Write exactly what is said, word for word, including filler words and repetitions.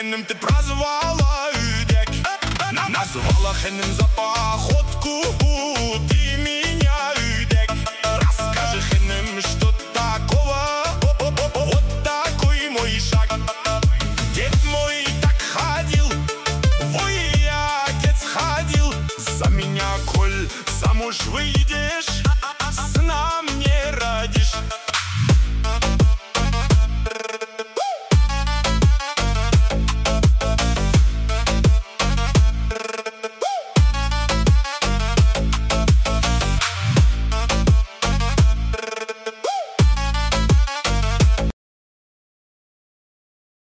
хинем ты прозвала Юдек. Назвала хинем за походку ты меня, Юдек. Расскажи хинем, что такого, вот такой мой шаг. Дед мой так ходил, вой, я отец ходил. За меня, коль замуж выйдешь,